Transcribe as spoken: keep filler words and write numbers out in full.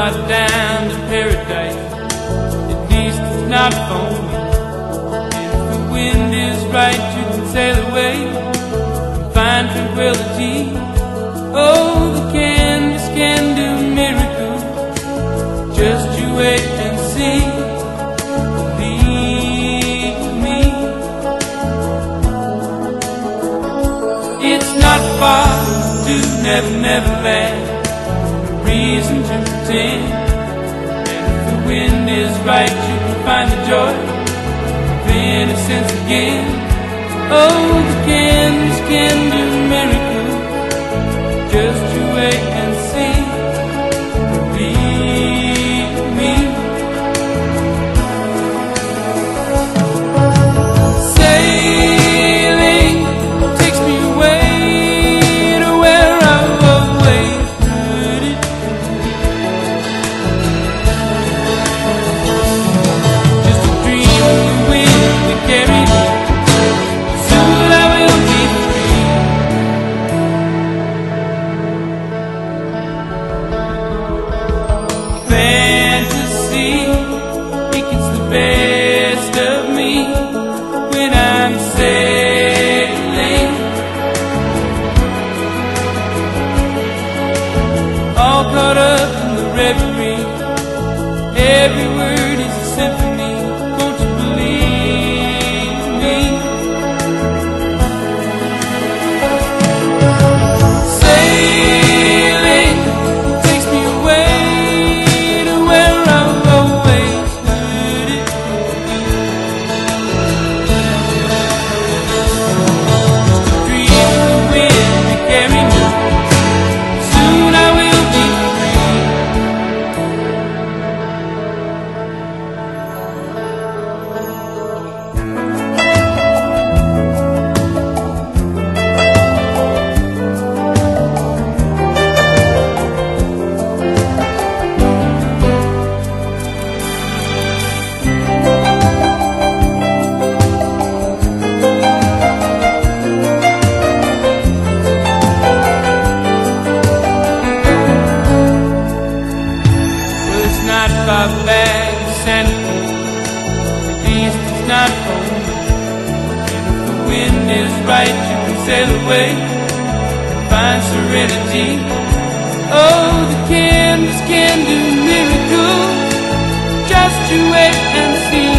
far down to paradise, at least it's not for me. And if the wind is right, you can sail away and find tranquility. Oh, the canvas can do miracles, just you wait and see. Believe me, it's not far to Never Never Land, no reason to pretend. And if the wind is right, you can find the joy of innocence again. Oh, the canvas can do miracles, just you wait and see. Believe me. Sailing takes me away to where I've always heard it. Just a dream of the wind that carries me. Soon I will be free. Fantasy, it gets the best of me when I'm sailing, all caught up in the reverie. Every word is a symphony, won't you believe me? Sailing takes me away to where I've always heard it. Just a dream of the wind to carry me. Soon I will be free. Well, it's not far back to Santa Cruz, at least it's not home. And if the wind is right, you can sail away and find serenity. Oh, the canvas can do miracles, just you wait and see.